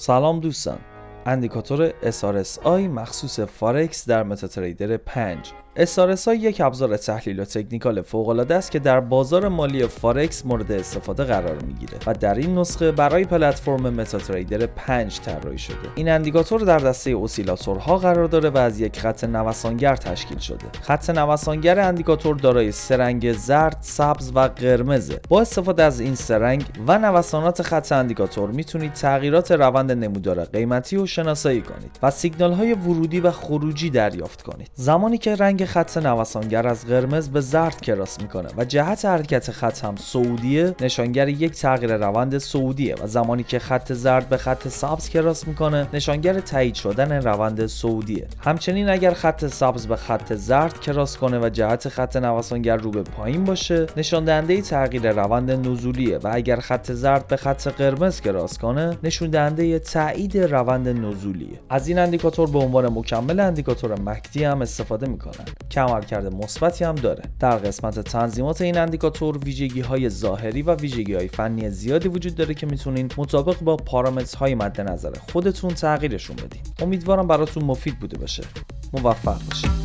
سلام دوستان. اندیکاتور SRSI مخصوص فارکس در متاتریدر 5. SRSI یک ابزار تحلیل و تکنیکال فوق‌العاده است که در بازار مالی فارکس مورد استفاده قرار میگیره و در این نسخه برای پلتفرم متاتریدر 5 طراحی شده. این اندیکاتور در دسته اسیلاتورها قرار داره و از یک خط نوسانگر تشکیل شده. خط نوسانگر اندیکاتور دارای سه رنگ زرد، سبز و قرمزه. با استفاده از این سه رنگ و نوسانات خط اندیکاتور میتونید تغییرات روند نمودار قیمتی رو شناسایی کنید و سیگنال‌های ورودی و خروجی دریافت کنید. زمانی که رنگ خط نوسانگر از قرمز به زرد کراس میکنه و جهت حرکت خط هم صعودیه، نشانگر یک تغییر روند صعودیه و زمانی که خط زرد به خط سبز کراس میکنه، نشانگر تایید شدن روند صعودیه. همچنین اگر خط سبز به خط زرد کراس کنه و جهت خط نوسانگر رو به پایین باشه، نشان دهنده تغییر روند نزولیه و اگر خط زرد به خط قرمز کراس کنه، نشون دهنده تایید روند نزولیه. از این اندیکاتور به عنوان مکمل اندیکاتور مکدی هم استفاده میکنن که عملکرد مثبتی هم داره. در قسمت تنظیمات این اندیکاتور ویژگی‌های ظاهری و ویژگی‌های فنی زیادی وجود داره که میتونین مطابق با پارامترهای مد نظر خودتون تغییرشون بدین. امیدوارم براتون مفید بوده باشه. موفق باشید.